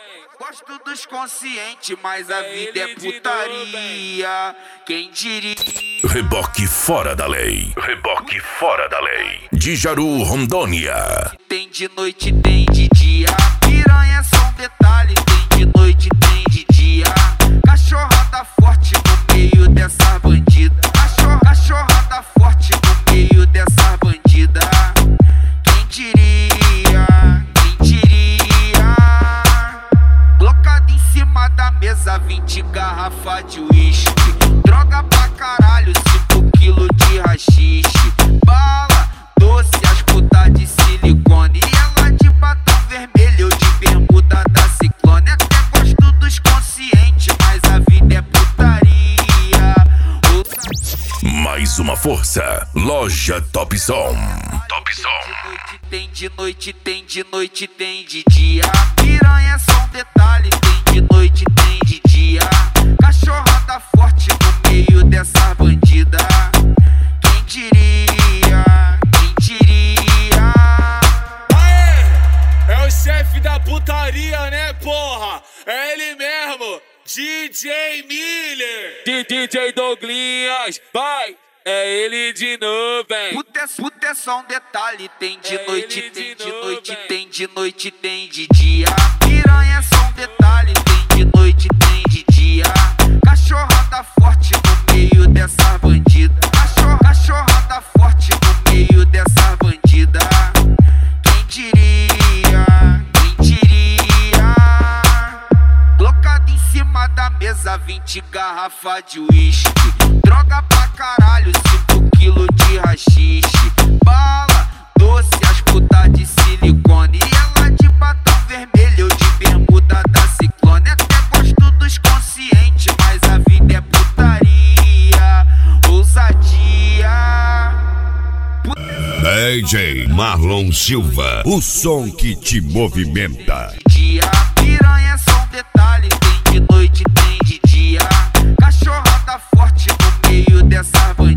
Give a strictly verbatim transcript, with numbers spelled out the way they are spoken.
Gosto dos conscientes, mas a vida é putaria. Quem diria? Reboque fora da lei. Reboque fora da lei. De Jaru, Rondônia. Tem de noite, tem de dia. Piranha é só um detalhe. Tem de noite, tem de dia. Cachorrada forte no meio dessa bandida. Cachorra, cachorrada forte no meio dessa bandida. Quem diria? Quem diria? Colocado em cima da mesa, vinte garrafas de uísque. Droga pra caralho, cinco quilos de rachixe. Bala, doce, as putas de silicone. E ela de batom vermelho, eu de bermuda da Ciclone. Até gosto dos conscientes, mas a vida é putaria. Mais uma força. Loja Top Som. Top Som. Tem de noite, tem de noite, tem de dia. Piranha é só um detalhe. Tem de noite, tem de dia. Cachorrada forte no meio dessa bandida. Quem diria? Quem diria? Aê! É o chefe da putaria, né, porra? É ele mesmo, D J Miller. D J Douglinhas, vai! É ele de novo, hein? Puta é, puta é só um detalhe. Tem de É noite, ele tem de de novo, noite, hein? tem de noite, tem de dia. Piranha é só um detalhe. Tem de noite, tem de dia. Cachorrada forte no meio dessa bandida. Cachorra, cachorrada forte no meio dessa bandida. Quem diria? Quem diria? Colocado em cima da mesa, vinte garrafas de uísque. Droga pra caralho, cinco quilos de rachixe. Bala, doce, as putas de silicone. E ela de batom vermelho, eu de bermuda da Ciclone. Até gosto dos conscientes, mas a vida é putaria. Ousadia. D J Marlon Silva. O som que te movimenta. Dia, piranha é só um detalhe. Tem de noite, tem de dia. Cachorrada forte no meio dessa bandida.